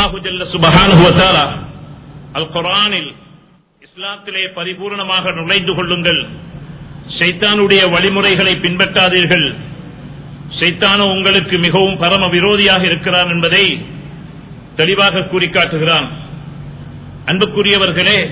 அல்லாஹு ஜல்ல சுப்ஹானஹு வ தஆலா அல் குர்ஆனில் இஸ்லாத்திலே பரிபூர்ணமாக நுழைந்து கொள்ளுங்கள், ஷைத்தானுடைய வழிமுறைகளை பின்பற்றாதீர்கள், ஷைத்தானோ உங்களுக்கு மிகவும் பரம விரோதியாக இருக்கிறான் என்பதை தெளிவாக கூறி காட்டுகிறான். அன்புக்குரியவர்களே,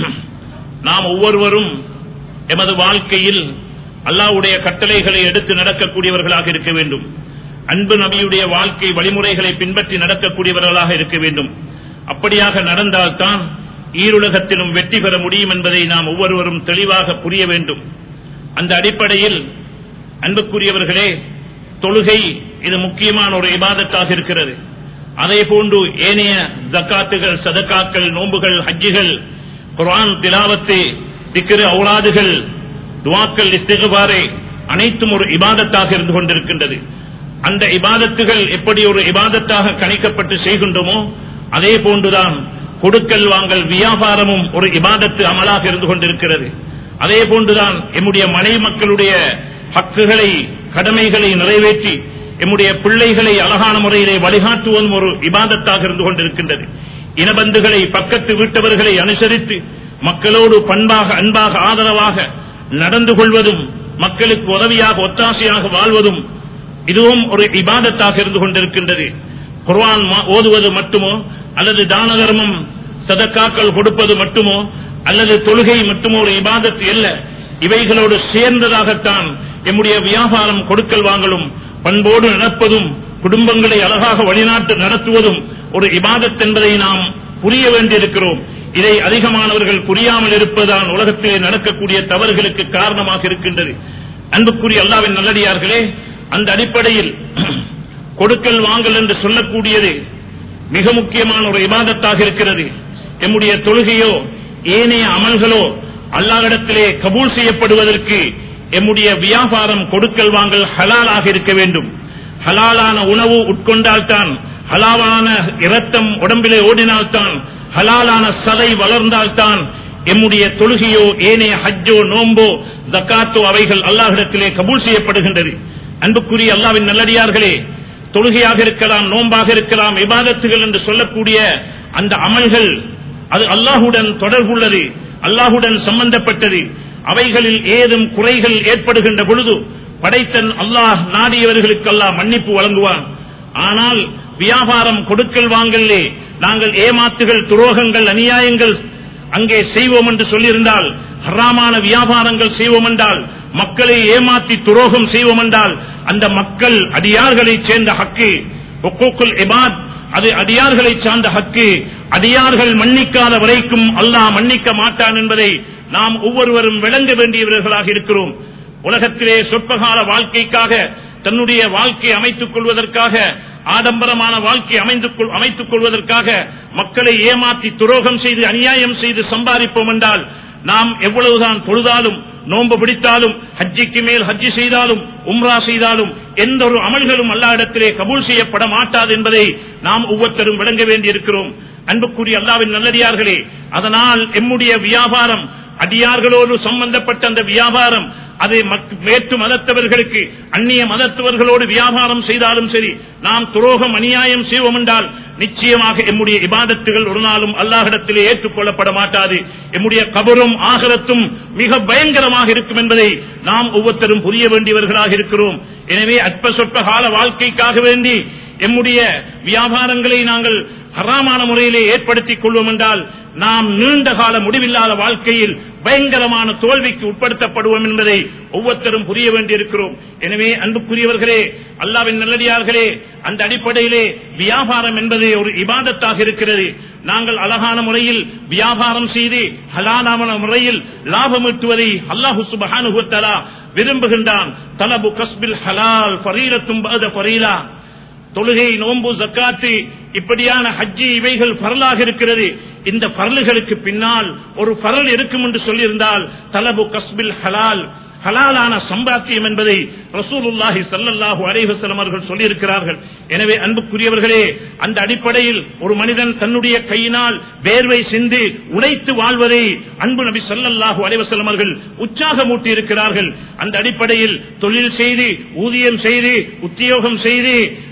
நாம் ஒவ்வொருவரும் எமது வாழ்க்கையில் அல்லாஹ்வுடைய கட்டளைகளை எடுத்து நடக்கக்கூடியவர்களாக இருக்க வேண்டும். அன்பு நபியுடைய வாழ்க்கை வழிமுறைகளை பின்பற்றி நடக்கக்கூடியவர்களாக இருக்க வேண்டும். அப்படியாக நடந்தால்தான் ஈருலகத்திலும் வெற்றி பெற முடியும் என்பதை நாம் ஒவ்வொருவரும் தெளிவாக புரிய வேண்டும். அந்த அடிப்படையில் அன்புக்குரியவர்களே, தொழுகை இது முக்கியமான ஒரு இபாதத்தாக இருக்கிறது. அதே போன்று ஏனைய ஜக்காத்துகள், சதகாக்கள், நோன்புகள், ஹஜ்ஜுகள், குர்ஆன் திலாவத்து, திக்ர், ஔலாதுகள், துஆக்கள், இஸ்திக்பார் அனைத்தும் ஒரு இபாதத்தாக இருந்து கொண்டிருக்கின்றது. அந்த இபாதத்துகள் எப்படி ஒரு இபாதத்தாக கணிக்கப்பட்டு செய்கின்றோமோ அதே போன்றுதான் கொடுக்கல் வாங்கல் வியாபாரமும் ஒரு இபாதத்து அமலாக இருந்து கொண்டிருக்கிறது. அதே போன்றுதான் எம்முடைய மனைவி மக்களுடைய ஹக்குகளை, கடமைகளை நிறைவேற்றி எம்முடைய பிள்ளைகளை அழகான முறையிலே வழிகாட்டுவதும் ஒரு இபாதத்தாக இருந்து கொண்டிருக்கின்றது. இனபந்துகளை, பக்கத்து வீட்டவர்களை அனுசரித்து மக்களோடு பண்பாக, அன்பாக, ஆதரவாக நடந்து கொள்வதும், மக்களுக்கு உதவியாக, ஒத்தாசையாக வாழ்வதும் இதுவும் ஒரு இபாதத்தாக இருந்து கொண்டிருக்கின்றது. குர்ஆன் ஓதுவது மட்டுமோ, அல்லது தான தர்மம் சதக்காக்கள் கொடுப்பது மட்டுமோ, அல்லது தொழுகை மட்டுமோ ஒரு இபாதத் அல்ல. இவைகளோடு சேர்ந்ததாகத்தான் எம்முடைய வியாபாரம், கொடுக்கல் வாங்கலும், பண்போடு நடப்பதும், குடும்பங்களை அழகாக வழிநாட்டு நடத்துவதும் ஒரு இபாதத் என்பதை நாம் புரிய வேண்டியிருக்கிறோம். இதை அதிகமானவர்கள் புரியாமல் இருப்பதுதான் உலகத்திலே நடக்கக்கூடிய தவறுகளுக்கு காரணமாக இருக்கின்றது. அன்புக்குரிய அல்லாஹ்வின் நல்லடியார்களே, அந்த அடிப்படையில் கொடுக்கல் வாங்கல் என்று சொல்லக்கூடியது மிக முக்கியமான ஒரு இபாதத்தாக இருக்கிறது. எம்முடைய தொழுகையோ ஏனைய அமல்களோ அல்லாஹ்விடத்திலே கபூல் செய்யப்படுவதற்கு எம்முடைய வியாபாரம், கொடுக்கல் வாங்கல் ஹலாலாக இருக்க வேண்டும். ஹலாலான உணவு உட்கொண்டால்தான், ஹலாலான இரத்தம் உடம்பிலே ஓடினால்தான், ஹலாலான சதை வளர்ந்தால்தான் எம்முடைய தொழுகையோ ஏனைய ஹஜ்ஜோ, நோம்போ, ஜக்காத்தோ அவைகள் அல்லாஹ்விடத்திலே கபூல் செய்யப்படுகின்றது. அன்புக்குரிய அல்லாஹ்வின் நல்லடியார்களே, தொழுகையாக இருக்கலாம், நோம்பாக இருக்கலாம், இபாதத்துகள் என்று சொல்லக்கூடிய அந்த அமல்கள் அது அல்லாஹுடன் தொடர்புள்ளது, அல்லாஹுடன் சம்பந்தப்பட்டது. அவைகளில் ஏதும் குறைகள் ஏற்படுகின்ற பொழுது படைத்தன் அல்லாஹ் நாடியவர்களுக்கு அல்லாஹ் மன்னிப்பு வழங்குவான். ஆனால் வியாபாரம், கொடுக்கல் வாங்கலே நாங்கள் ஏமாத்துகள், துரோகங்கள், அநியாயங்கள் அங்கே செய்வோம் என்று சொல்லியிருந்தால், ஹராமான வியாபாரங்கள் செய்வோம் என்றால், மக்களை ஏமாற்றி துரோகம் செய்வோம் என்றால், அந்த மக்கள் அடியார்களை சேர்ந்த ஹக்கு, ஹுக்கூக்குல் இபாத், அது அடியார்களை சார்ந்த ஹக்கு. அடியார்கள் மன்னிக்காத வரைக்கும் அல்லாஹ் மன்னிக்க மாட்டான் என்பதை நாம் ஒவ்வொருவரும் விளங்க வேண்டியவர்களாக இருக்கிறோம். உலகத்திலே சொற்பகால வாழ்க்கைக்காக, தன்னுடைய வாழ்க்கை அமைத்துக் கொள்வதற்காக, ஆடம்பரமான வாழ்க்கை அமைத்துக் கொள்வதற்காக மக்களை ஏமாற்றி துரோகம் செய்து, அநியாயம் செய்து சம்பாதிப்போம் என்றால், நாம் எவ்வளவுதான் தொழுதாலும், நோன்பு பிடித்தாலும், ஹஜ்ஜிக்கு மேல் ஹஜ்ஜி செய்தாலும், உம்ரா செய்தாலும் எந்த ஒரு அமல்களும் அல்லாஹ்விடத்திலே கபூல் செய்யப்பட மாட்டாது என்பதை நாம் ஒவ்வொருத்தரும் விளங்க வேண்டியிருக்கிறோம். அன்புக்குரிய அல்லாஹ்வின் நல்லடியார்களே, அதனால் எம்முடைய வியாபாரம், அடியார்களோடு சம்பந்தப்பட்ட அந்த வியாபாரம், அதை வேற்று மதத்தவர்களுக்கு, அந்நிய மதத்தவர்களோடு வியாபாரம் செய்தாலும் சரி, நாம் துரோகம், அநியாயம் செய்வோம் என்றால் நிச்சயமாக எம்முடைய இபாதத்துகள் ஒரு நாளும் அல்லாஹ்விடத்திலே ஏற்றுக்கொள்ளப்பட மாட்டாது. எம்முடைய கபரும் ஆகிரத்தும் மிக பயங்கரமாக இருக்கும் என்பதை நாம் ஒவ்வொருத்தரும் புரிய வேண்டியவர்களாக இருக்கிறோம். எனவே அற்ப சொற்ப கால வாழ்க்கைக்காக வேண்டி எம்முடைய வியாபாரங்களை நாங்கள் ஹராமான முறையிலே ஏற்படுத்திக் கொள்வோம் என்றால், நாம் நீண்ட கால முடிவில்லாத வாழ்க்கையில் பயங்கரமான தோல்விக்கு உட்படுத்தப்படுவோம் என்பதை ஒவ்வொருத்தரும் புரிய வேண்டியிருக்கிறோம். எனவே அன்புக்குரியவர்களே, அல்லாஹ்வின் நல்லடியார்களே, அந்த அடிப்படையிலே வியாபாரம் என்பது ஒரு இபாதத்தாக இருக்கிறது. நாங்கள் அழகான முறையில் வியாபாரம் செய்து ஹலாலான முறையில் லாபம் ஈட்டுவதை அல்லாஹ் சுப்ஹானஹு வ தஆலா விரும்புகின்றான். தலபு கஸ்பில் ஹலால் ஃபரீலத்தும் பஅத ஃபரீலா. தொழுகை, நோன்பு, ஜக்காத்து, இப்படியான ஹஜ்ஜி இவைகள் ஃபர்லாக இருக்கிறது. இந்த ஃபர்லுகளுக்கு பின்னால் ஒரு ஃபர்ல் இருக்கும் என்று சொல்லியிருந்தால் தலபு கஸ்பில் ஹலால், ஹலாலான சம்பாத்தியம் என்பதை ரசூலுல்லாஹி ஸல்லல்லாஹு அலைஹி வஸல்லம் அவர்கள் சொல்லியிருக்கிறார்கள். எனவே அன்புக்குரியவர்களே, அந்த அடிப்படையில் ஒரு மனிதன் தன்னுடைய கையினால் வேர்வை சிந்தி உழைத்து வாழ்வதை அன்பு நபி ஸல்லல்லாஹு அலைஹி வஸல்லம் அவர்கள் உற்சாகமூட்டி இருக்கிறார்கள். அந்த அடிப்படையில் தொழில் செய்து, ஊதியம் செய்து, உத்தியோகம் செய்து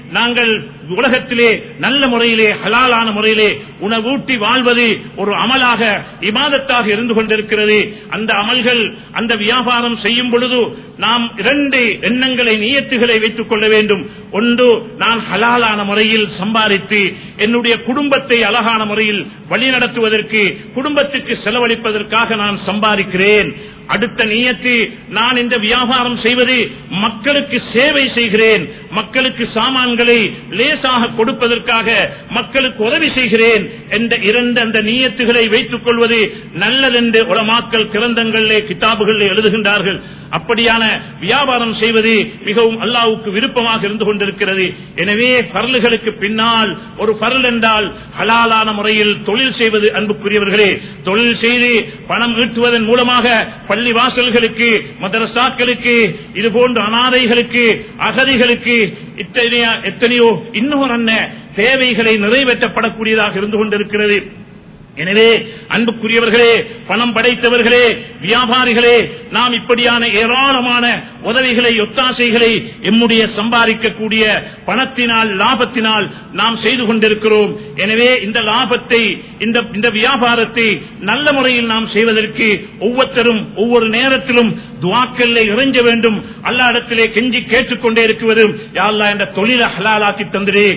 நாங்கள் உலகத்திலே நல்ல முறையிலே ஹலாலான முறையிலே உணவூட்டி வாழ்வது ஒரு அமலாக இபாதத்தாக இருந்து கொண்டிருக்கிறது. அந்த அமல்கள் அந்த வியாபாரம் செய்யும் பொழுது நாம் 2 எண்ணங்களை நியத்துகளை வைத்துக் கொள்ள வேண்டும். ஒன்று, நான் ஹலாலான முறையில் சம்பாதித்து என்னுடைய குடும்பத்தை அழகான முறையில் வழிநடத்துவதற்கு குடும்பத்துக்கு செலவழிப்பதற்காக நான் சம்பாதிக்கிறேன். அடுத்த நியத்து, நான் இந்த வியாபாரம் செய்வது மக்களுக்கு சேவை செய்கிறேன், மக்களுக்கு சாமான்களை லேசாக கொடுப்பதற்காக மக்களுக்கு உதவி செய்கிறேன் என்ற 2 அந்த நியத்துகளை வைத்துக் கொள்வது நல்லதென்று உலமாக்கள் கிரந்தங்களிலே கிதாபுகளிலே எழுதுகின்றார்கள். அப்படியான வியாபாரம் செய்வது மிகவும் அல்லாஹ்வுக்கு விருப்பமாக இருந்து கொண்டிருக்கிறது. எனவே பரலுகளுக்கு பின்னால் ஒரு பரல் என்றால் ஹலாலான முறையில் தொழில் செய்வது. அன்புக்குரியவர்களே, தொழில் செய்து பணம் ஈட்டுவதன் மூலமாக பள்ளி வாசல்களுக்கு, மதரசாக்களுக்கு, இதுபோன்ற அனாதைகளுக்கு, அகதிகளுக்கு எத்தனையோ இன்னொரு தேவைகளை நிறைவேற்றப்படக்கூடியதாக இருந்து கொண்டிருக்கிறது. எனவே அன்புக்குரியவர்களே, பணம் படைத்தவர்களே, வியாபாரிகளே, நாம் இப்படியான ஏராளமான உதவிகளை, ஒத்தாசைகளை எம்முடைய சம்பாதிக்கக்கூடிய பணத்தினால், லாபத்தினால் நாம் செய்து கொண்டிருக்கிறோம். எனவே இந்த லாபத்தை, இந்த வியாபாரத்தை நல்ல முறையில் நாம் செய்வதற்கு ஒவ்வொருத்தரும் ஒவ்வொரு நேரத்திலும் துஆக்களை இறைஞ்ச வேண்டும். அல்லாஹ்விடத்திலே கெஞ்சி கேட்டுக்கொண்டே இருக்கிறோம். யா அல்லாஹ், இந்த தொழிலை ஹலாலாக்கி தந்திரே,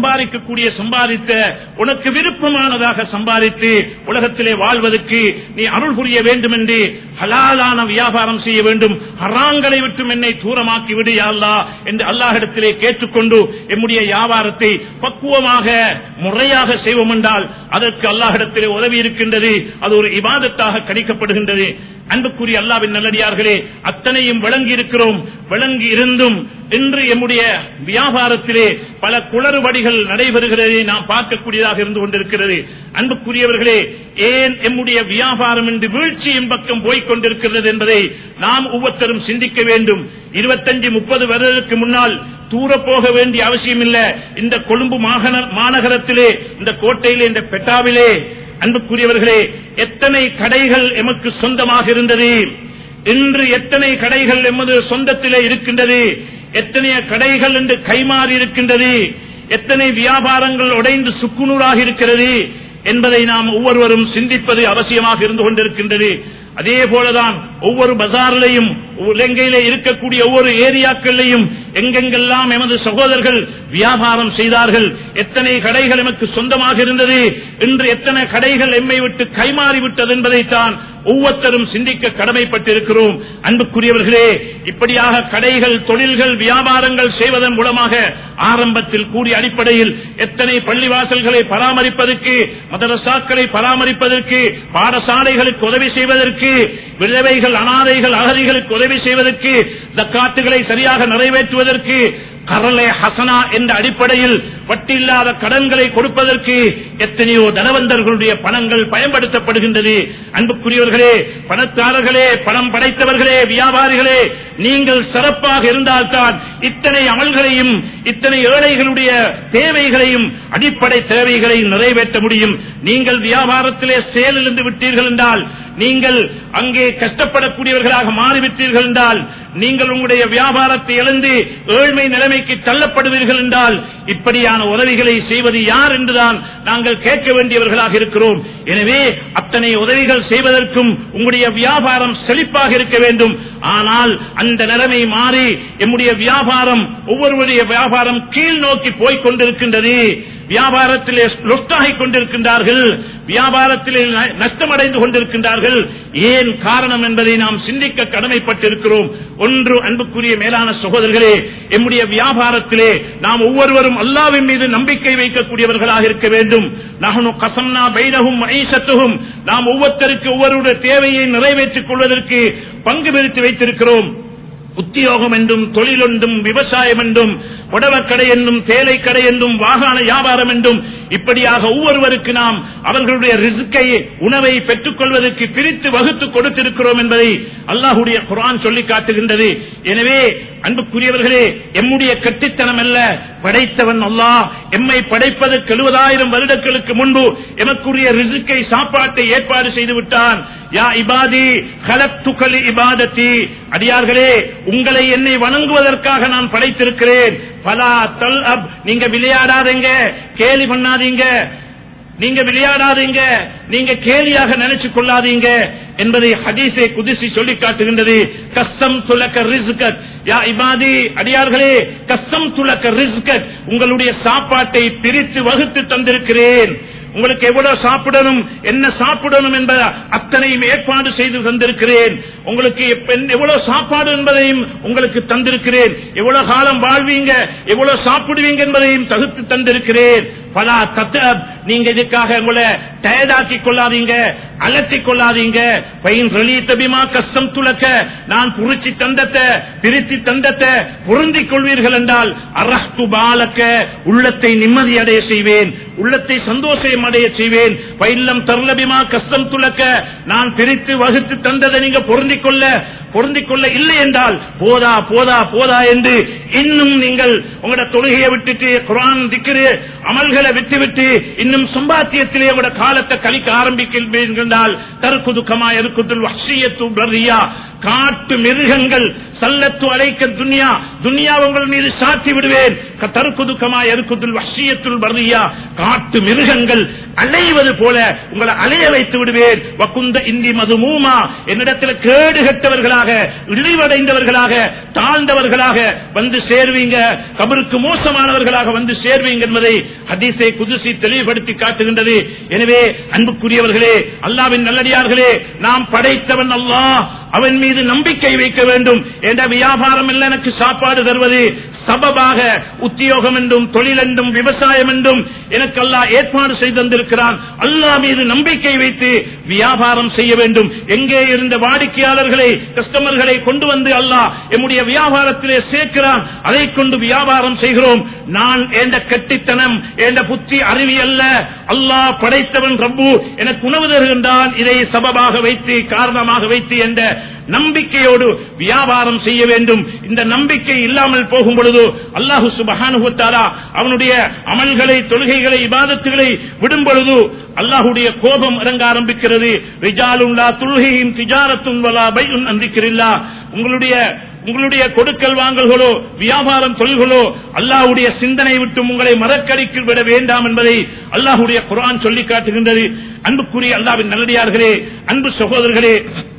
சம்பாதித்த உனக்கு விருப்பமானதாக சம்பாதித்து உலகத்திலே வாழ்வதற்கு நீ அருள் புரிய வேண்டும் என்று ஹலாலான வியாபாரம் செய்ய வேண்டும். ஹராங்களை விட்டு என்னை தூரமாக்கி விடு யா அல்லாஹ் என்று அல்லாஹ்விடத்திலே கேட்டுக்கொண்டு எம்முடைய வியாபாரத்தை பக்குவமாக முறையாக செய்வோம் என்றால் அதற்கு அல்லாஹ்விடத்திலே உதவி இருக்கின்றது. அது ஒரு இபாதத்தாக கணிக்கப்படுகின்றது. அன்புக்குரிய அல்லாஹ்வின் நல்லடியார்களே, அத்தனையும் விளங்கி இருக்கிறோம். விளங்கி இருந்தும் இன்று எம்முடைய வியாபாரத்திலே பல குளறுபடிகள் நடைபெறுகிறதை நாம் பார்க்கக்கூடியதாக இருந்து கொண்டிருக்கிறது. அன்புக்குரியவர்களே, ஏன் எம்முடைய வியாபாரம் என்று வீழ்ச்சியின் பக்கம் போய்க் கொண்டிருக்கிறது என்பதை நாம் ஒவ்வொருத்தரும் சிந்திக்க வேண்டும். 25-30 வருடங்களுக்கு முன்னால் தூர போக வேண்டிய அவசியம் இல்லை. இந்த கொழும்பு மாநகரத்திலே, இந்த கோட்டையிலே, இந்த பெட்டாவிலே அன்புக்குரியவர்களே, எத்தனை கடைகள் எமக்கு சொந்தமாக இருந்தது. இன்று எத்தனை கடைகள் எமது சொந்தத்திலே இருக்கின்றது, எத்தனை கடைகள் என்று கைமாறி இருக்கின்றது, எத்தனை வியாபாரங்கள் உடைந்து சுக்குநூறாக இருக்கிறது என்பதை நாம் ஒவ்வொருவரும் சிந்திப்பது அவசியமாக இருந்து கொண்டிருக்கின்றது. அதே போலதான் ஒவ்வொரு பஜாரிலையும், இலங்கையிலே இருக்கக்கூடிய ஒவ்வொரு ஏரியாக்களையும் எங்கெங்கெல்லாம் எமது சகோதரர்கள் வியாபாரம் செய்தார்கள், எத்தனை கடைகள் எமக்கு சொந்தமாக இருந்தது, இன்று எத்தனை கடைகள் எம்மை விட்டு கைமாறிவிட்டது என்பதைத்தான் ஒவ்வொருத்தரும் சிந்திக்க கடமைப்பட்டிருக்கிறோம். அன்புக்குரியவர்களே, இப்படியாக கடைகள், தொழில்கள், வியாபாரங்கள் செய்வதன் மூலமாக ஆரம்பத்தில் கூடிய அடிப்படையில் எத்தனை பள்ளிவாசல்களை பராமரிப்பதற்கு, மதரசாக்களை பராமரிப்பதற்கு, பாடசாலைகளுக்கு உதவி செய்வதற்கு, விதவைகள், அனாதைகள், அகதிகளுக்கு உதவி செய்வதற்கு, ஜக்காத்துகளை சரியாக நிறைவேற்றுவதற்கு, கரலே ஹசனா என்ற அடிப்படையில் வட்டி இல்லாத கடன்களை கொடுப்பதற்கு எத்தனையோ தனவந்தர்களுடைய பணங்கள் பயன்படுத்தப்படுகின்றது. அன்புக்குரியவர்களே, பணக்காரர்களே, பணம் படைத்தவர்களே, வியாபாரிகளே, நீங்கள் சிறப்பாக இருந்தால்தான் இத்தனை அமல்களையும், இத்தனை ஏழைகளுடைய தேவைகளையும், அடிப்படை தேவைகளை நிறைவேற்ற முடியும். நீங்கள் வியாபாரத்திலே செயலிழந்து விட்டீர்கள் என்றால், நீங்கள் அங்கே கஷ்டப்படக்கூடியவர்களாக மாறிவிட்டீர்கள் என்றால், நீங்கள் உங்களுடைய வியாபாரத்தை இழந்து ஏழ்மை நிலைமைக்கு தள்ளப்படுவீர்கள் என்றால், இப்படியான உதவிகளை செய்வது யார் என்றுதான் நாங்கள் கேட்க வேண்டியவர்களாக இருக்கிறோம். எனவே அத்தனை உதவிகள் செய்வதற்கும் உங்களுடைய வியாபாரம் செழிப்பாக இருக்க வேண்டும். ஆனால் அந்த நிலைமை மாறி எம்முடைய வியாபாரம், ஒவ்வொருவருடைய வியாபாரம் கீழ் நோக்கி போய்க் கொண்டிருக்கின்றது. வியாபாரத்திலே லொஸ்டாகிக் கொண்டிருக்கின்றார்கள், வியாபாரத்திலே நஷ்டமடைந்து கொண்டிருக்கின்றார்கள். ஏன் காரணம் என்பதை நாம் சிந்திக்க கடமைப்பட்டிருக்கிறோம். ஒன்று, அன்புக்குரிய மேலான சகோதரர்களே, எம்முடைய வியாபாரத்திலே நாம் ஒவ்வொருவரும் அல்லாஹ்வின் மீது நம்பிக்கை வைக்கக்கூடியவர்களாக இருக்க வேண்டும். நஹ்னு கஸம்னா பைனஹும் மஈஷத்துஹும், நாம் ஒவ்வொருத்தருக்கு ஒவ்வொருடைய தேவையை நிறைவேற்றிக் கொள்வதற்கு பங்கு பிரித்து வைத்திருக்கிறோம். உத்தியோகம் என்றும், தொழில் என்றும், விவசாயம் என்றும், புடவக்கடை என்றும், தேலை கடை என்றும், வாகன வியாபாரம் என்றும், இப்படியாக ஒவ்வொருவருக்கு நாம் அவர்களுடைய ரிஸ்கை, உணவை பெற்றுக் கொள்வதற்கு பிரித்து வகுத்து கொடுத்திருக்கிறோம் என்பதை அல்லாஹ்வுடைய குர்ஆன் சொல்லி காட்டுகின்றது. எனவே அன்புக்குரியவர்களே, எம்முடைய கட்டித்தனம் அல்ல, படைத்தவன் அல்லாஹ். எம்மை படைப்பதற்கு 70,000 வருடங்களுக்கு முன்பு எமக்குரிய ரிஸ்கை, சாப்பாட்டை ஏற்பாடு செய்து விட்டான். யா இபாதி கலக்துக லி இபாதத்தி, அடியார்களே, உங்களை என்னை வணங்குவதற்காக நான் படைத்திருக்கிறேன். ஃபலா தல்அப், நீங்க விளையாடாதீங்க, கேலி பண்ணாதீங்க, நீங்க விளையாடாதீங்க, நீங்க கேலியாக நினைச்சு கொள்ளாதீங்க என்பதை ஹதீஸே குதுசி சொல்லி காட்டுகின்றது. கஸ்ஸம் துலக ரிஸ்கக் யா இபாதி, அடியார்களே, கஸ்ஸம் துலக ரிஸ்கக், உங்களுடைய சாப்பாட்டை பிரித்து வகுத்து தந்திருக்கிறேன். உங்களுக்கு எவ்வளவு சாப்பிடணும், என்ன சாப்பிடணும் என்பதை அத்தனையும் ஏற்பாடு செய்து தந்திருக்கிறேன். உங்களுக்கு எவ்வளவு சாப்பாடு என்பதையும் உங்களுக்கு தந்திருக்கிறேன். எவ்வளவு காலம் வாழ்வீங்க, எவ்வளவு சாப்பிடுவீங்க என்பதையும் தகுத்து தந்திருக்கிறேன். பலா தத்அப், நீங்க இதுக்காக உங்களை டயர்டாக்கிக் கொள்ளாதீங்க, அலட்டிக் கொள்ளாதீங்க. பைன் ரலீத பிமா கஸ்ஸம் துலக, நான் புரிச்சி தந்தத்தை பிரித்து தந்தத்தை பொருந்திக் கொள்வீர்கள் என்றால் அரஹ்து பாலக, உள்ளத்தை நிம்மதி அடைய செய்வேன், உள்ளத்தை சந்தோஷம் அடைய செய்வேன். பைல்லம் தர்லபிமா கஸ்ஸம் துலக, நான் பிரித்து வகுத்து தந்ததை நீங்க பொருந்திக் கொள்ள இல்லை என்றால் போதா போதா போதா என்று இன்னும் நீங்கள் உங்களோட தொழுகையை விட்டுட்டு குர்ஆன் திக்ர் அமல்களை விட்டுவிட்டு இன்னும் சம்பாத்தியத்திலே உங்களோட காலத்தை கழிக்க ஆரம்பிக்கின்றால் தர்குது கமா யர்குதுல் வஹ்ஷியத்து பர்ரியா, காட்டு மிருகங்கள் சல்லத்து அலைக்க துன்யா, துன்யா உங்கள் மீது சாத்தி விடுவேன். தர்குது கமா யர்குதுல் வஹ்ஷியத்துல் பர்ரியா, காட்டு மிருகங்கள் அலைவது போல உங்களை அலைய வைத்து விடுவேன். வகுந்த இந்தி மதுமூமா, என்னிடத்தில் கேடு கெட்டவர்களாக, இழிவடைந்தவர்களாக, தாழ்ந்தவர்களாக வந்து சேர்வீங்க, கபருக்கு மோசமானவர்களாக வந்து சேர்வீங்க என்பதை ஹதீஸே குதுசி தெளிவுபடுத்தி காட்டுகின்றது. எனவே அன்புக்குரியவர்களே, அல்லாஹ்வின் நல்லடியார்களே, நாம் படைத்தவன் அல்லாஹ், அவன் மீது நம்பிக்கை வைக்க வேண்டும். என்ற வியாபாரம் இல்லை எனக்கு சாப்பாடு தருவது, சபபாக உத்தியோகம் என்றும் தொழில் என்றும் விவசாயம் என்றும் எனக்கு அல்லாஹ் ஏற்பாடு செய்து தந்திருக்கிறான். அல்லாஹ் மீது நம்பிக்கை வைத்து வியாபாரம் செய்ய வேண்டும். எங்கே இருந்த வாடிக்கையாளர்களை, கஸ்டமர்களை கொண்டு வந்து அல்லாஹ் எம்முடைய வியாபாரத்திலே சேர்க்கிறான். அதை கொண்டு வியாபாரம் செய்கிறோம். நான் என்ற கட்டித்தனம், என்ற புத்தி அறிவி அல்ல, அல்லாஹ் படைத்தவன் ரப்பு எனக்கு உணவு தருகின்றான், இதை சபபாக வைத்து காரணமாக வைத்து என்ற நம்பிக்கையோடு வியாபாரம் செய்ய வேண்டும். இந்த நம்பிக்கை இல்லாமல் போகும் பொழுது அல்லாஹு சுப்ஹானஹு வ தஆலா அவனுடைய அமல்களை, தொழுகைகளை, இபாதத்துகளை விடும் பொழுது அல்லாஹ்வுடைய கோபம் இறங்க ஆரம்பிக்கிறது. ரிஜாலுன் லா துல்ஹிஹிம் திஜாரத்துன் வலா பைஉன் அன் திக்ரில்லாஹ், உங்களுடைய கொடுக்கல் வாங்கல்களோ வியாபாரம் தொழில்களோ அல்லாஹ்வுடைய சிந்தனை விட்டு உங்களை மறக்கடிக்க விட வேண்டாம் என்பதை அல்லாஹ்வுடைய குர்ஆன் சொல்லி காட்டுகின்றது. அன்புக்குரிய அல்லாஹ்வின் நல்லடியார்களே, அன்பு சகோதரர்களே,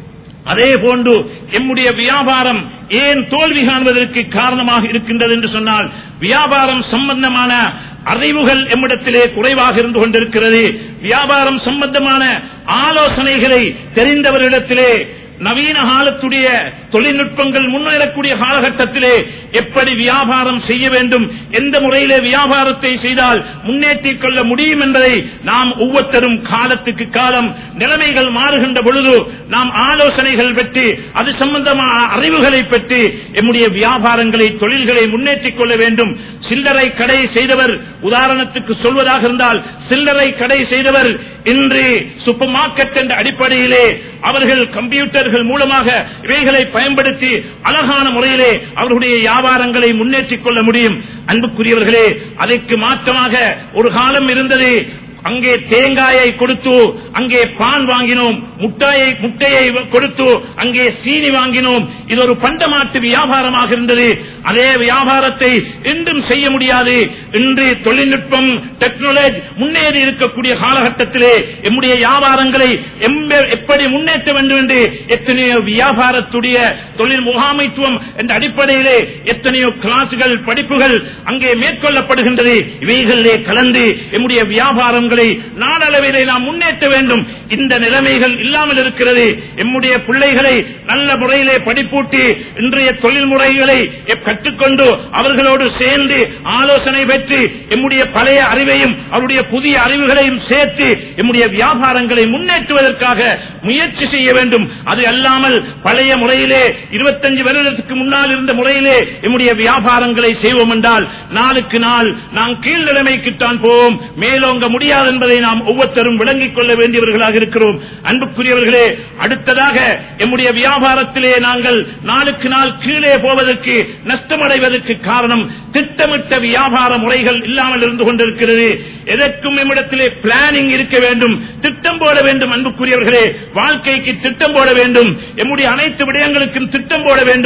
அதே போன்று எம்முடைய வியாபாரம் ஏன் தோல்வி காண்பதற்கு காரணமாக இருக்கின்றது என்று சொன்னால், வியாபாரம் சம்பந்தமான அறிவுகள் எம்மிடத்திலே குறைவாக இருந்து கொண்டிருக்கிறது. வியாபாரம் சம்பந்தமான ஆலோசனைகளை தெரிந்தவர்களிடத்திலே நவீன காலத்துடைய தொழில்நுட்பங்கள் முன்னேறக்கூடிய காலகட்டத்திலே எப்படி வியாபாரம் செய்ய வேண்டும், எந்த முறையிலே வியாபாரத்தை செய்தால் முன்னேற்றிக் கொள்ள முடியும் என்பதை நாம் ஒவ்வொருத்தரும் காலத்துக்கு காலம் நிலைமைகள் மாறுகின்ற பொழுது நாம் ஆலோசனைகள் பெற்று அது சம்பந்தமான அறிவுகளை பெற்று எம்முடைய வியாபாரங்களை, தொழில்களை முன்னேற்றிக் கொள்ள வேண்டும். சில்லறை கடை செய்தவர், உதாரணத்துக்கு சொல்வதாக இருந்தால், சில்லறை கடை செய்தவர் இன்று சூப்பர் மார்க்கெட் என்ற அடிப்படையிலே அவர்கள் கம்ப்யூட்டர்கள் மூலமாக இவைகளை பயன்படுத்தி அழகான முறையிலே அவர்களுடைய வியாபாரங்களை முன்னேற்றிக் கொள்ள முடியும். அன்புக்குரியவர்களே, அதற்கு மாற்றமாக ஒரு காலம் இருந்தது. அங்கே தேங்காயை கொடுத்து அங்கே பான் வாங்கினோம், முட்டையை கொடுத்து அங்கே சீனி வாங்கினோம். இது ஒரு பண்டமாட்டு வியாபாரமாக இருந்தது. அதே வியாபாரத்தை இன்றும் செய்ய முடியாது. இன்று தொழில்நுட்பம், டெக்னாலஜி முன்னேறி இருக்கக்கூடிய காலகட்டத்திலே எம்முடைய வியாபாரங்களை எப்படி முன்னேற்ற வேண்டும் என்று எத்தனையோ வியாபாரத்துடைய தொழில் முகாமைத்துவம் என்ற அடிப்படையிலே எத்தனையோ கிளாஸ்கள், படிப்புகள் அங்கே மேற்கொள்ளப்படுகின்றது. இவைகளிலே கலந்து எம்முடைய வியாபாரம் நாளளவிலே நாம் முன்னேற்ற வேண்டும். இந்த நிலைமைகள் இல்லாமல் இருக்கிறது. எம்முடைய பிள்ளைகளை நல்ல முறையிலே படிப்பூட்டி இன்றைய தொழில் முறைகளை கற்றுக்கொண்டு அவர்களோடு சேர்ந்து ஆலோசனை பெற்று எம்முடைய பழைய அறிவையும் அவருடைய புதிய அறிவுகளையும் சேர்த்து எம்முடைய வியாபாரங்களை முன்னேற்றுவதற்காக முயற்சி செய்ய வேண்டும். அது அல்லாமல் பழைய முறையிலே 25 வருடத்துக்கு முன்னால் இருந்த முறையிலே எம்முடைய வியாபாரங்களை செய்வோம் என்றால் நாளுக்கு நாள் நாம் கீழ் நிலைமைக்குத்தான் போவோம், மேலோங்க முடியாது என்பதை நாம் ஒவ்வொருத்தரும் விளங்கிக் கொள்ள வேண்டியவர்களாக இருக்கிறோம். அன்புக்குரியவர்களே, அடுத்ததாக எம்முடைய வியாபாரத்திலே நாங்கள் நாளுக்கு நாள் கீழே போவதற்கு, நஷ்டமடைவதற்கு காரணம் திட்டமிட்ட வியாபார முறைகள் இல்லாமல் இருந்து கொண்டிருக்கிறது. எதற்கும் நம்மிடத்திலே பிளானிங் இருக்க வேண்டும், திட்டம் போட வேண்டும். அன்புக்குரியவர்களே, வாழ்க்கைக்கு திட்டம் போட வேண்டும். எம்முடைய அனைத்து விடயங்களுக்கும் திட்டம் போட வேண்டும்.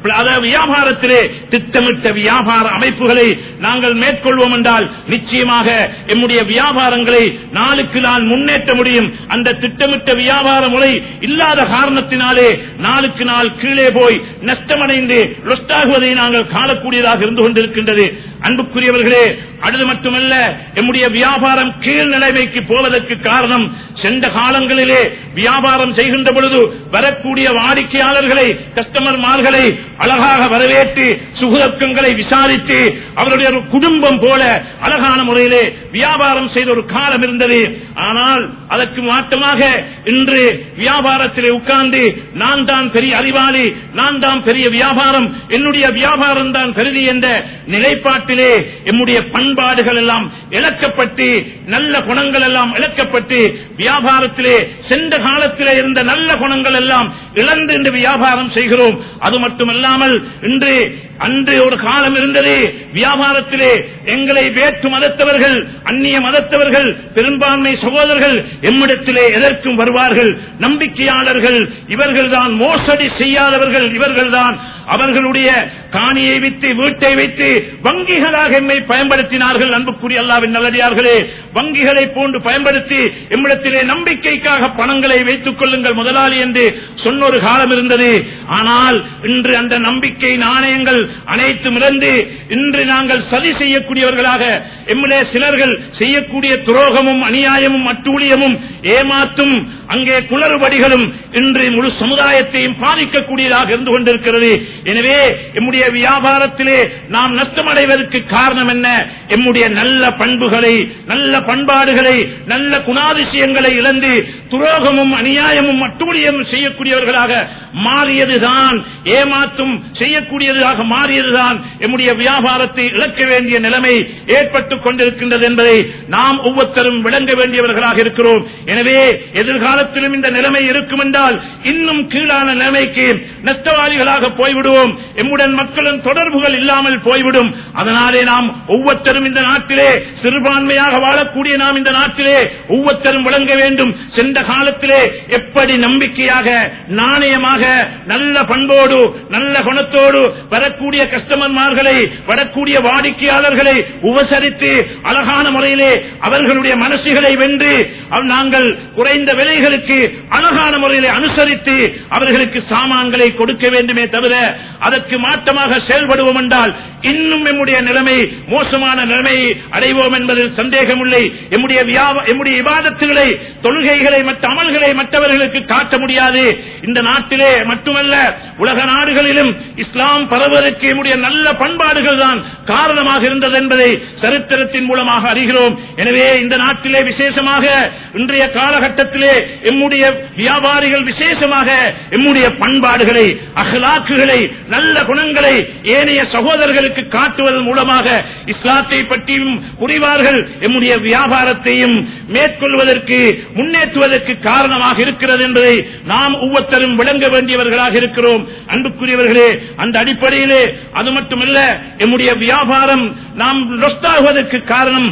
வியாபாரத்திலே திட்டமிட்ட வியாபார அமைப்புகளை நாங்கள் மேற்கொள்வோம் என்றால் நிச்சயமாக எம்முடைய வியாபாரங்களை நாளுக்கு நாள் முன்னேற்ற முடியும். அந்த திட்டமிட்ட வியாபார முறை இல்லாத காரணத்தினாலே நாளுக்கு நாள் கீழே போய் நஷ்டமடைந்து லொஸ்டாகுவதை நாங்கள் காணக்கூடியதாக இருந்து கொண்டிருக்கின்றது. அன்புக்குரியவர்களே, அது மட்டுமல்ல, எம்முடைய வியாபாரம் கீழ் நிலைமைக்கு போவதற்கு காரணம் சென்ற காலங்களிலே வியாபாரம் செய்கின்ற பொழுது வரக்கூடிய வாடிக்கையாளர்களை, கஸ்டமர்மார்களை அழகாக வரவேற்று சுகுதக்கங்களை விசாரித்து அவருடைய ஒரு குடும்பம் போல அழகான முறையிலே வியாபாரம் செய்த ஒரு காலம் இருந்தது. ஆனால் அதற்கு மாற்றமாக இன்று வியாபாரத்திலே உட்கார்ந்து நான் தான் பெரிய அறிவாளி, நான் தான் பெரிய வியாபாரம், என்னுடைய வியாபாரம் தான் பெரிது என்ற நிலைப்பாட்டிலே எம்முடைய பண்பாடுகள் எல்லாம் இழக்கப்பட்டு நல்ல குணங்கள் எல்லாம் இழக்கப்பட்டு வியாபாரத்திலே சென்ற காலத்திலே இருந்த நல்ல குணங்கள் எல்லாம் இழந்து இன்று வியாபாரம் செய்கிறோம். அது மட்டுமல்லாமல் இன்று அன்று ஒரு காலம் இருந்தது, வியாபாரத்திலே எங்களை வேற்று மதத்தவர்கள், அந்நிய மதத்தவர்கள், பெரும்பான்மை சகோதரர்கள் எம்மிடத்திலே எதற்கும் வருவார்கள். நம்பிக்கையாளர்கள் இவர்கள் தான், மோசடி செய்யாதவர்கள் இவர்கள் தான். அவர்களுடைய காணியை விட்டு, வீட்டை வைத்து வங்கிகளாக எம்மை பயன்படுத்தினார்கள். அன்புக்குரிய அல்லாஹ்வின் நல்லடியார்களே, வங்கிகளை போன்று பயன்படுத்தி எம்மிடத்திலே நம்பிக்கைக்காக பணங்களை வைத்துக் கொள்ளுங்கள் முதலாளி என்று சொன்ன ஒரு காலம் இருந்தது. ஆனால் இன்று அந்த நம்பிக்கை நாணயங்கள் அனைத்தும் இழந்து இன்று நாங்கள் சதி செய்யக்கூடியவர்களாக, எம்மிலே சிலர்கள் செய்யக்கூடிய துரோகமும் அநியாயமும் அட்டூழியமும் ஏமாற்றும் அங்கே குளறுபடிகளும் இன்று முழு சமுதாயத்தையும் பாதிக்கக்கூடியதாக இருந்து கொண்டிருக்கிறது. எனவே எம்முடைய வியாபாரத்திலே நாம் நஷ்டமடைவதற்கு காரணம் என்ன? எம்முடைய நல்ல பண்புகளை, நல்ல பண்பாடுகளை, நல்ல குணாதிசயங்களை இழந்து துரோகமும் அநியாயமும் அட்டூழியமும் செய்யக்கூடியவர்களாக மாறியதுதான், ஏமாற்றும் செய்யக்கூடியதாக மாறியதுதான் எம்முடைய வியாபாரத்தை இழக்க வேண்டிய நிலைமை ஏற்பட்டுக் கொண்டிருக்கின்றது என்பதை நாம் ஒவ்வொருத்தரும் விளங்க வேண்டியவர்களாக இருக்கிறோம். எனவே எதிர்காலத்திலும் இந்த நிலைமை இருக்கும் என்றால் இன்னும் கீழான நிலைமைக்கு நஷ்டவாதிகளாக போய்விடுவோம். எம்முடன் மக்களின் தொடர்புகள் இல்லாமல் போய்விடும். அதனாலே நாம் ஒவ்வொருத்தரும் இந்த நாட்டிலே சிறுபான்மையாக வாழக்கூடிய நாம் இந்த நாட்டிலே ஒவ்வொருத்தரும் விளங்க வேண்டும். சென்ற காலத்திலே எப்படி நம்பிக்கையாக, நாணயமாக, நல்ல பண்போடு, நல்ல குணத்தோடு வரக்கூடிய கஸ்டமர்மார்களை, வரக்கூடிய வாடிக்கையாளர்களை உபசரித்து அழகான முறையிலே அவர்களுடைய மனசுகளை வென்று நாங்கள் குறைந்த விலைகளுக்கு அழகான முறையிலே அனுசரித்து அவர்களுக்கு சாமான்களை கொடுக்க வேண்டுமே தவிர அதற்கு மாற்றமாக செயல்படுவோம் என்றால் இன்னும் நம்முடைய நிலைமை மோசமான நிலைமையை அடைவோம் என்பதில் சந்தேகமில்லை. எம்முடைய இபாதத்துகளை, தொழுகைகளை, மற்ற அமல்களை மற்றவர்களுக்கு காட்ட முடியாது. இந்த நாட்டிலே மட்டுமல்ல, உலக நாடுகளிலும் இஸ்லாம் பரவுவதற்கு நம்முடைய நல்ல பண்பாடுகள் தான் காரணமாக இருந்தது என்பதை சரித்திரத்தின் மூலமாக அறிகிறோம். எனவே இந்த நாட்டிலே விசேஷமாக இன்றைய காலகட்டத்திலே எம்முடைய வியாபாரிகள் விசேஷமாக எம்முடைய பண்பாடுகளை, அஹ்லாக்குகளை, நல்ல குணங்களை ஏனைய சகோதரர்களுக்கு காட்டுவதன் மூலமாக இஸ்லாத்தை பற்றியும் புரிவார்கள். எம்முடைய வியாபாரத்தையும் மேற்கொள்வதற்கு, முன்னேற்றுவதற்கு காரணமாக இருக்கிறது என்பதை நாம் ஒவ்வொருத்தரும் விளங்க வேண்டியவர்களாக இருக்கிறோம். அன்புக்குரியவர்களே, அந்த அடிப்படையிலே அது மட்டுமல்ல, எம்முடைய வியாபாரம் நாம் நஷ்டாகுவதற்கு காரணம்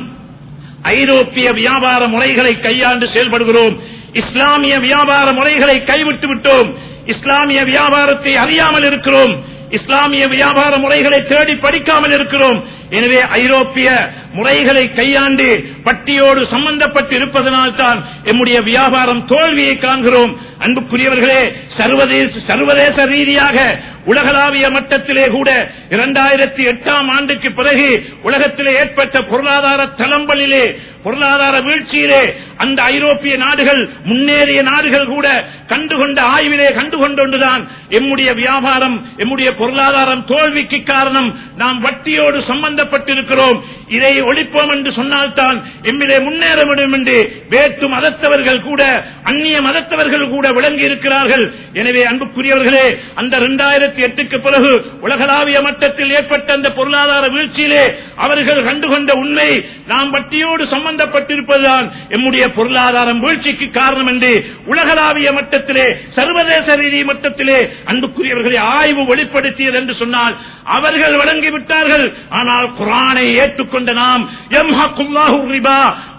ஐரோப்பிய வியாபார முறைகளை கையாண்டு செயல்படுகிறோம். இஸ்லாமிய வியாபார முறைகளை கைவிட்டு விட்டோம். இஸ்லாமிய வியாபாரத்தை அறியாமல் இருக்கிறோம். இஸ்லாமிய வியாபார முறைகளை தேடி படிக்காமல் இருக்கிறோம். எனவே ஐரோப்பிய முறைகளை கையாண்டு பட்டியோடு சம்பந்தப்பட்டு இருப்பதனால் தான் எம்முடைய வியாபாரம் தோல்வியை காண்கிறோம். அன்புக்குரியவர்களே, சர்வதேச ரீதியாக உலகளாவிய மட்டத்திலே கூட 2008ஆம் ஆண்டுக்கு பிறகு உலகத்திலே ஏற்பட்ட பொருளாதார தளம்பலிலே, பொருளாதார வீழ்ச்சியிலே அந்த ஐரோப்பிய நாடுகள், முன்னேறிய நாடுகள் கூட கண்டுகொண்ட ஆய்விலே கண்டுகொண்டுதான் எம்முடைய வியாபாரம், எம்முடைய பொருளாதாரம் தோல்விக்கு காரணம் நாம் வட்டியோடு சம்பந்தப்பட்டிருக்கிறோம். இதை ஒழிப்போம் என்று சொன்னால்தான் எம்மிலே முன்னேற முடியும் என்று வேற்று மதத்தவர்கள் கூட, அந்நிய மதத்தவர்கள் கூட விளங்கி இருக்கிறார்கள். எனவே அன்புக்குரியவர்களே, அந்த 2008க்கு பிறகு உலகளாவிய மட்டத்தில் ஏற்பட்ட அந்த பொருளாதார வீழ்ச்சியிலே அவர்கள் கண்டுகொண்ட உண்மை, நாம் வட்டியோடு சம்பந்தப்பட்டிருப்பதுதான் எம்முடைய பொருளாதாரம் வீழ்ச்சிக்கு காரணம் என்று உலகளாவிய மட்டத்திலே, சர்வதேச ரீதி மட்டத்திலே அன்புக்குரியவர்களை ஆய்வு வெளிப்படுத்தியது என்று சொன்னால் அவர்கள் வழங்கிவிட்டார்கள். ஆனால் குர்ஆனை ஏற்றுக்கொண்ட நாம் யம்ஹகுல்லாஹு ரிபா,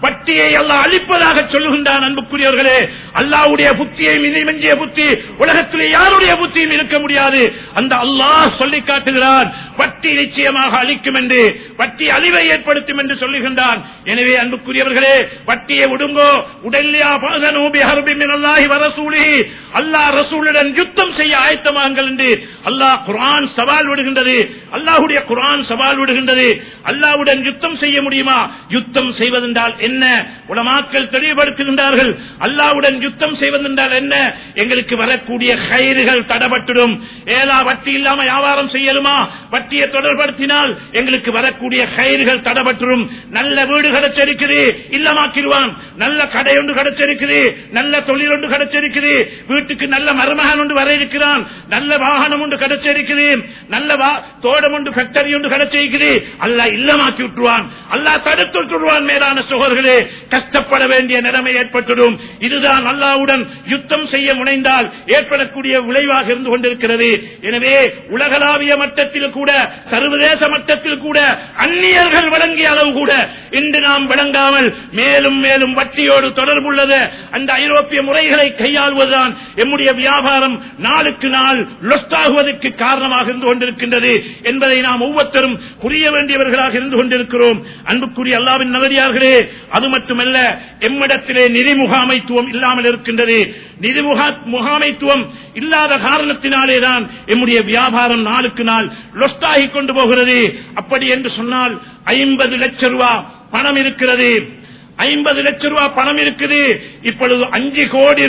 வட்டியை அல்லாஹ் அழிப்பதாக சொல்லுகின்றான். அன்புக்குரியவர்களே, அல்லாஹ்வுடைய புத்தியை மிஞ்சிய புத்தி உலகத்திலே யாருடைய புத்தியும் இருக்க முடியாது. அந்த அல்லாஹ் சொல்லி காட்டுகிறான், வட்டி நிச்சயமாக அழிக்கும் என்று, வட்டி அழிவை ஏற்படுத்தும் என்று சொல்லுகின்றான். எனவே அன்புக்குரியவர்களே, வட்டியை விடுங்கோ. உடல்யா பாதனு பிஹர்பி மினல்லாஹி வ ரசூலிஹி, அல்லாஹ் ரசூலுடன் யுத்தம் செய்ய ஆயத்தமாங்கள் என்று அல்லாஹ் குர்ஆன் சவால் விடுகின்றது. அல்லாஹ்வுடைய குர்ஆன் சவால் விடுகின்றது. அல்லாஹ்வுடன் யுத்தம் செய்ய முடியுமா? யுத்தம் செய்வதென்றால் என்ன? உலமாக்கள் தெளிவுபடுத்துகின்றார்கள். அல்லாஹ்வுடன் யுத்தம் செய்வதென்றால் என்ன? எங்களுக்கு வரக்கூடிய கைர்கள் தடபட்டுடும். ஏலா வட்டி இல்லாம வியாபாரம் செய்யலுமா? வட்டியை தொடர்படுத்தினால் எங்களுக்கு வரக்கூடிய கைர்கள் தடபட்டுடும். நல்ல வீடு கிடைச்சிருக்குது, இல்லமாக்கிடுவான். நல்ல கடை ஒன்று கிடைச்சிருக்குது, நல்ல தொழில் ஒன்று கிடைச்சிருக்குது, வீட்டுக்கு நல்ல மருமகன் ஒன்று வர இருக்கிறான், நல்ல வாகனம் ஒன்று கிடைச்சிருக்குது, நல்ல தோட்டம் ஒன்று ஃபேக்டரி ஒன்று கிடைச்சிருக்குது. அல்லாஹ் இல்லமாக்கி விட்டுருவான், அல்லாஹ் தடுத்து விட்டுருவான். மேலான சகோதரர்களே, கஷ்டப்பட வேண்டிய நிலைமை ஏற்பட்டுடும். இதுதான் அல்லாஹ்வுடன் யுத்தம் செய்ய முனைந்தால் ஏற்படக்கூடிய விளைவாக இருந்து கொண்டிருக்கிறது. எனவே உலகளாவிய மட்டத்தில் கூட, சர்வதேச மட்டத்தில் கூட, அந்நியர்கள் வழங்கிய அளவு கூட இன்று நாம் விளங்காமல் மேலும் மேலும் வட்டியோடு தொடர்புள்ளது அந்த ஐரோப்பிய முறைகளை கையாள்வதுதான் எம்முடைய வியாபாரம் நாளுக்கு நாள் லொஸ்டாகுவதற்கு காரணமாக இருந்து கொண்டிருக்கின்றது என்பதை நாம் ஒவ்வொருத்தரும் புரிய வேண்டியவர்களாக இருந்து கொண்டிருக்கிறோம். அன்புக்குரிய அல்லாஹ்வின் நல்லடியார்களே, அது மட்டுமல்ல, எம்மிடத்திலே நிதி முகாமைத்துவம் இல்லாமல் இருக்கின்றது. நிதி முகாமைத்துவம் இல்லாத காரணத்தினாலேதான் எம்முடைய வியாபாரம் நாளுக்கு நாள் லொஸ்டாகி கொண்டு போகிறது. அப்படி என்று சொன்னால் 50 லட்சம் ரூபாய் பணம் இருக்கிறது, 50 லட்சம் ரூபாய் பணம் இருக்குது. இப்பொழுது 5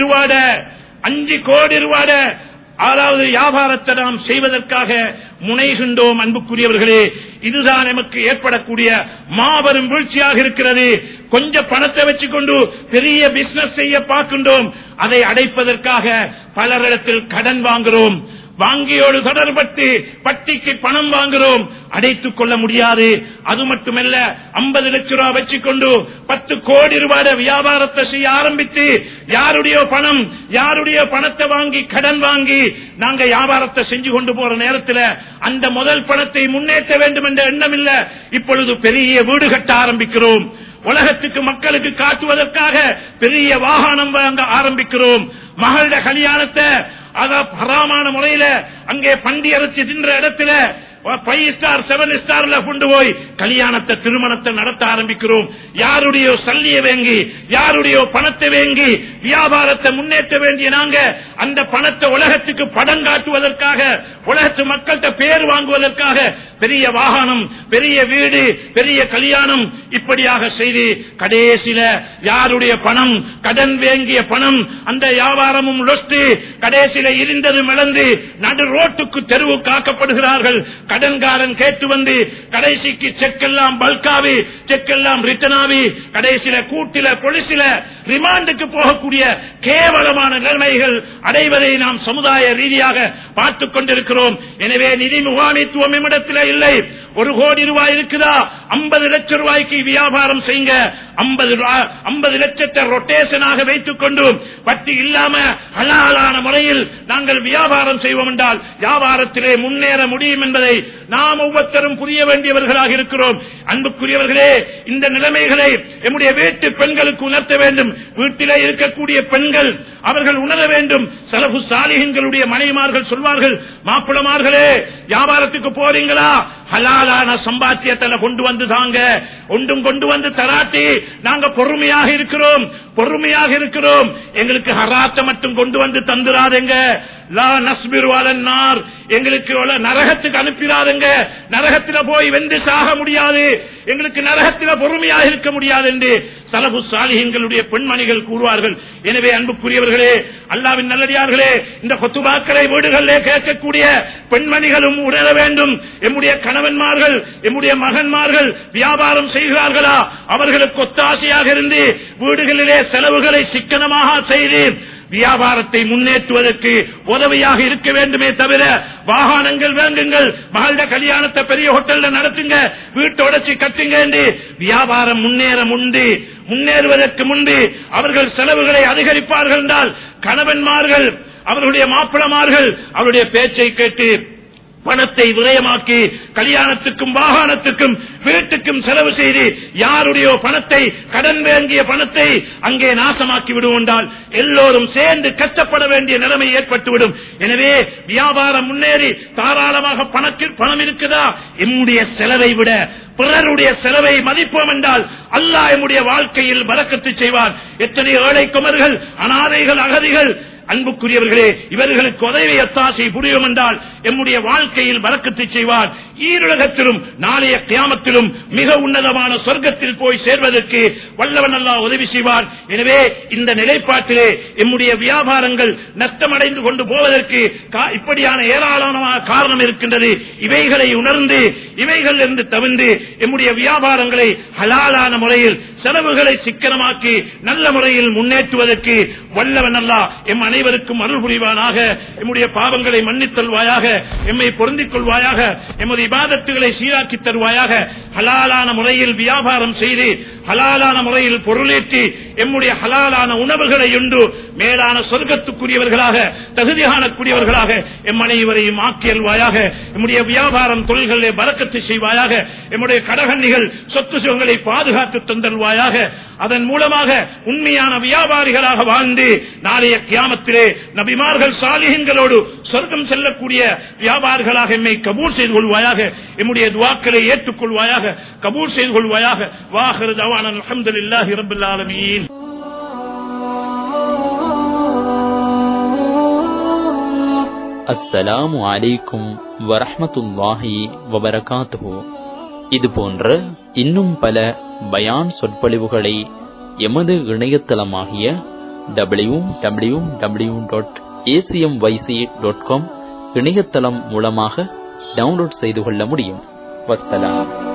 கோடி ரூபாய் அதாவது வியாபாரத்தை நாம் செய்வதற்காக முனைகின்றோம். அன்புக்குரியவர்களே, இதுதான் நமக்கு ஏற்படக்கூடிய மாபெரும் வீழ்ச்சியாக இருக்கிறது. கொஞ்சம் பணத்தை வச்சுக்கொண்டு பெரிய பிசினஸ் செய்ய பார்க்கின்றோம். அதை அடைப்பதற்காக பலரிடத்தில் கடன் வாங்குகிறோம், வாங்கியோடு தொடர்பட்டு வட்டிக்கு பணம் வாங்குகிறோம், அடைத்துக் கொள்ள முடியாது. அது மட்டுமல்ல, 50 லட்சம் ரூபாய் வச்சுக்கொண்டு 10 கோடி ரூபாய் வியாபாரத்தை செய்ய ஆரம்பித்து யாருடைய பணம், யாருடைய பணத்தை வாங்கி கடன் வாங்கி நாங்க வியாபாரத்தை செஞ்சு கொண்டு போற நேரத்தில் அந்த முதல் பணத்தை முன்னேற்ற வேண்டும் என்ற எண்ணம் இல்ல. இப்பொழுது பெரிய வீடு கட்ட ஆரம்பிக்கிறோம், உலகத்துக்கு மக்களுக்கு காட்டுவதற்காக பெரிய வாகனம் வாங்க ஆரம்பிக்கிறோம். மகள கல்யாணத்தை ஹராமான முறையில அங்கே பண்டி அரைச்சி தின்ற இடத்துல 5 ஸ்டார் 7 ஸ்டார்ல கொண்டு போய் கல்யாணத்தை, திருமணத்தை நடத்த ஆரம்பிக்கிறோம். யாருடைய சல்லியை வாங்கி, யாருடைய பணத்தை வாங்கி வியாபாரத்தை முன்னேற்ற வேண்டிய நாங்க அந்த பணத்தை உலகத்துக்கு படம் காட்டுவதற்காக, உலகத்து மக்கள்கிட்ட பேர் வாங்குவதற்காக பெரிய வாகனம், பெரிய வீடு, பெரிய கல்யாணம் இப்படியாக செய்து கடைசியில யாருடைய பணம், கடன் வாங்கிய பணம், அந்த வியாபாரமும் லொஸ்ட், கடைசியில இருந்தது மிளந்து நடு ரோட்டுக்கு தெருவு காக்கப்படுகிறார்கள். கடன்காரன் கேட்டு வந்து கடைசிக்கு செக் எல்லாம் பல்காவி, செக் எல்லாம் ரிட்டர்ன் ஆகி கடைசியில கூட்டில பொலிசில ரிமாண்டுக்கு போகக்கூடிய கேவலமான நிலைமைகள் அடைவதை நாம் சமுதாய ரீதியாக பார்த்துக் கொண்டிருக்கிறோம். எனவே நிதி முகாமைத்துவம் நம்மிடத்தில் இல்லை. 1 கோடி ரூபாய் இருக்குதா, 50 லட்சம் ரூபாய்க்கு வியாபாரம் செய்யுங்க. 50 லட்சத்தை ரொட்டேஷனாக வைத்துக் கொண்டு வட்டி இல்லாம ஹலாலான முறையில் நாங்கள் வியாபாரம் செய்வோம் என்றால் வியாபாரத்திலே முன்னேற முடியும் என்பதை நாம் ஒவ்வொருத்தரும் புரிய வேண்டியவர்களாக இருக்கிறோம். அன்புக்குரியவர்களே, இந்த நிலைமைகளை நம்முடைய வீட்டு பெண்களுக்கு உணர்த்த வேண்டும். வீட்டிலே இருக்கக்கூடிய பெண்கள் அவர்கள் உணர வேண்டும். சலஃபு சாலிஹீன்களுடைய மனைவிமார்கள் சொல்வார்கள், மாப்பிளமார்களே வியாபாரத்துக்கு போறீங்களா, ஹலாலான சம்பாத்தியத்தை கொண்டு வந்து தாங்க, ஒன்றும் கொண்டு வந்து தராட்டி நாங்க பொறுமையாக இருக்கிறோம், எங்களுக்கு ஹராத்தை மட்டும் கொண்டு வந்து தந்துராதுங்க, லா நஸ்பிரு அலன்னார், எங்களுக்கு நரகத்துக்கு அனுப்பிடாதுங்க, நரகத்தில் போய் வெந்து சாக முடியாது, எங்களுக்கு நரகத்தில் பொறுமையாக இருக்க முடியாது என்று சலஃபு சாலிஹீன்களுடைய பெண்மணிகள் கூறுவார்கள். எனவே அன்புக்குரியவர்களே, அல்லாஹ்வின் நல்லடியார்களே, இந்த குத்துபாக்களை வீடுகளிலே கேட்கக்கூடிய பெண்மணிகளும் உணர வேண்டும். எம்முடைய கணவன்மார்கள், எம்முடைய மகன்மார்கள் வியாபாரம் செய்கிறார்களா, அவர்களுக்கு ஒத்தாசையாக இருந்து வீடுகளிலே செலவுகளை சிக்கனமாக செய்து வியாபாரத்தை முன்னேற்றுவதற்கு உதவியாக இருக்க வேண்டுமே தவிர, வாகனங்கள் வாங்குங்கள், மகள கல்யாணத்தை பெரிய ஹோட்டல்ல நடத்துங்க, வீட்டை உடைச்சி கட்டுங்க என்று வியாபாரம் முன்னேறுவதற்கு முன்பு அவர்கள் செலவுகளை அதிகரிப்பார்கள் என்றால் கணவன்மார்கள், அவர்களுடைய மாப்பிளமார்கள் அவருடைய பேச்சை கேட்டு பணத்தை விரயமாக்கி கல்யாணத்துக்கும் வாகனத்துக்கும் வீட்டுக்கும் செலவு செய்து யாருடைய பணத்தை கடன் வாங்கிய பணத்தை அங்கே நாசமாக்கி விடுவதால் எல்லோரும் சேர்ந்து கஷ்டப்பட வேண்டிய நிலைமை ஏற்பட்டுவிடும். எனவே வியாபாரம் முன்னேறி தாராளமாக பணம் இருக்குதா, எம்முடைய செலவை விட பிறருடைய செலவை மதிப்போம் என்றால் அல்லாஹ் எம்முடைய வாழ்க்கையில் பரக்கத்து செய்வார். எத்தனை ஏழை குமர்கள், அனாதைகள், அகதிகள், அன்புக்குரியவர்களே, இவர்களுக்கு உதவி ஒத்தாசை புரியும் என்றால் எம்முடைய வாழ்க்கையில் பரக்கத்தை செய்வார். ஈருலகத்திலும் நாளைய கியாமத்திலும் மிக உன்னதமான சொர்க்கத்தில் போய் சேர்வதற்கு வல்லவன் அல்லாஹ் உதவி செய்வார். எனவே இந்த நிலைப்பாட்டிலே எம்முடைய வியாபாரங்கள் நஷ்டமடைந்து கொண்டு போவதற்கு இப்படியான ஏராளமான காரணம் இருக்கின்றது. இவைகளை உணர்ந்து இவைகள் இருந்து தவிர்த்து எம்முடைய வியாபாரங்களை ஹலாலான முறையில் செலவுகளை சிக்கனமாக்கி நல்ல முறையில் முன்னேற்றுவதற்கு வல்லவன் அல்லாஹ் எம் அனைவருக்கும் அருள் புரிவானாக. எம்முடைய பாவங்களை மன்னித்தல்வாயாக, எம்மை பொருந்திக் கொள்வாயாக, எமது இபாதத்துகளை சீராக்கி தருவாயாக. ஹலாலான முறையில் வியாபாரம் செய்து ஹலாலான முறையில் பொருளேற்றி எம்முடைய ஹலாலான உணவுகளை உண்டு மேலான சொர்க்கத்துக்குரியவர்களாக தகுதி காணக்கூடியவர்களாக எம் அனைவரையும் ஆக்கியல்வாயாக. எம்முடைய வியாபாரம் தொழில்களை பரக்கத்து செய்வாயாக. எம்முடைய கடகண்ணிகள் சொத்து சுகங்களை பாதுகாத்து தந்தல்வாயாக. அதன் மூலமாக உண்மையான வியாபாரிகளாக வாழ்ந்து நாளைய கியாமத்திலே நபிமார்கள் சாலிஹீன்களோடு சொர்க்கம் செல்லக்கூடிய வியாபாரிகளாக எம்மை கபூல் செய்து கொள்வாயாக. எம்முடைய துஆக்களை ஏற்றுக்கொள்வாயாக, கபூல் செய்து கொள்வாயாக. வாஹிரு தவானா அல்ஹம்துலில்லாஹி ரப்பில் ஆலமீன். அஸ்ஸலாமு அலைக்கும் வரஹ்மத்துல்லாஹி வபரகாத்துஹு. இது போன்ற இன்னும் பல பயான் சொற்பொழிவுகளை எமது இணையதளமாகிய www.acmyc.com இணையதளம் மூலமாக டவுன்லோட் செய்து கொள்ள முடியும். வஸ்ஸலாம்.